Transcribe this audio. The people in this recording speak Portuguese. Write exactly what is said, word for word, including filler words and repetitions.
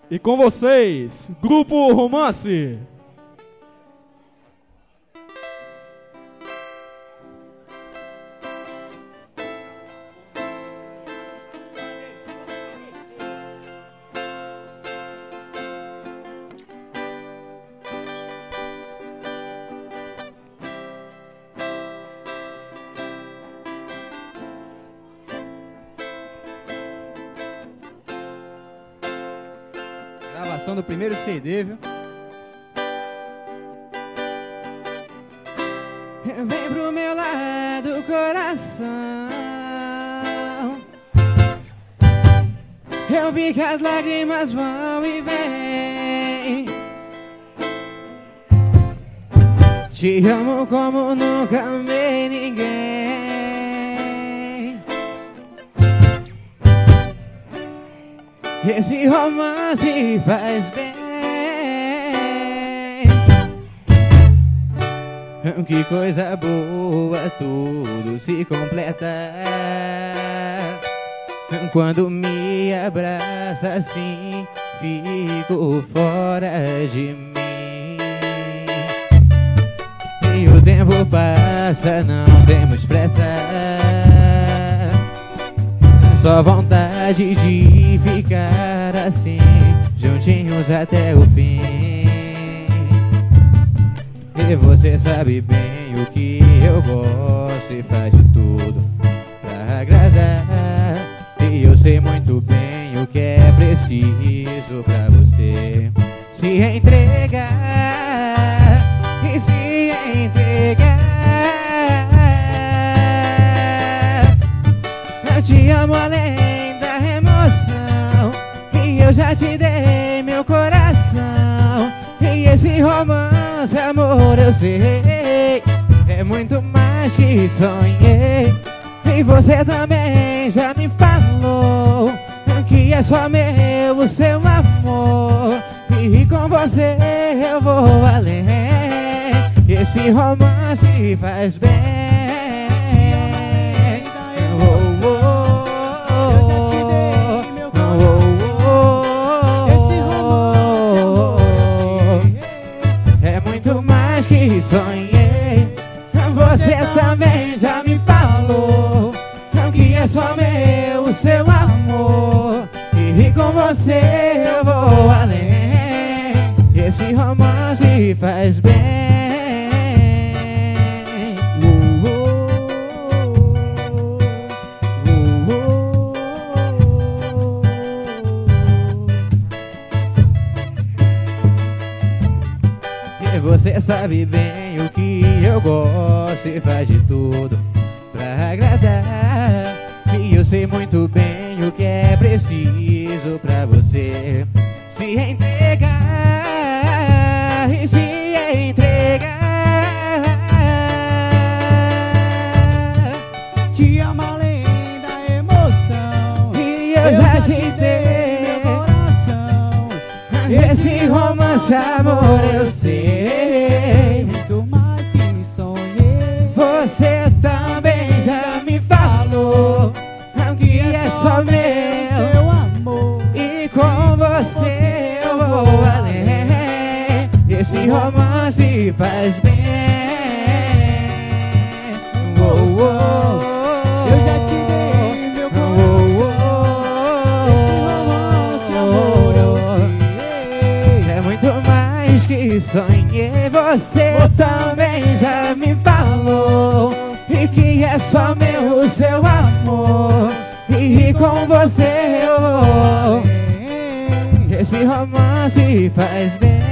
E com vocês, Grupo Romance. Gravação do primeiro C D, viu? Vem pro meu lado, coração. Eu vi que as lágrimas vão e vêm. Te amo como nunca amei ninguém. Esse romance faz bem. Que coisa boa, tudo se completa quando me abraça assim, fico fora de mim. E o tempo passa, não temos pressa, só vontade de ficar assim, juntinhos até o fim. E você sabe bem o que eu gosto e faz de tudo pra agradar. E eu sei muito bem o que é preciso pra você se entregar e se entregar. Eu te amo além da emoção e eu já te dei meu coração. E esse romance, amor, eu sei, é muito mais que sonhei. E você também já me falou que é só meu o seu amor. E com você eu vou além. Esse romance faz bem. Oh, oh, oh, eu já te dei meu coração. Oh, oh, esse romance, amor, eu sei, é muito mais que sonhei. Você também já me falou que é só meu o seu amor. E com você eu vou além. Esse romance faz bem. Você sabe bem o que eu gosto e faz de tudo pra agradar. E eu sei muito bem o que é preciso pra você se entregar e se entregar. Te amo além da emoção e eu, eu já, já te dei meu coração. Esse romance, amor, eu sei, muito mais que sonhei. Você também já me falou que é só meu seu amor. E com você eu vou além. Esse romance faz bem. Oh, oh, eu já te dei meu coração. Esse romance, amor, eu sei, é muito mais que sonhei. Você também já me falou e que é só meu o seu amor. E com você eu vou. Esse romance faz bem.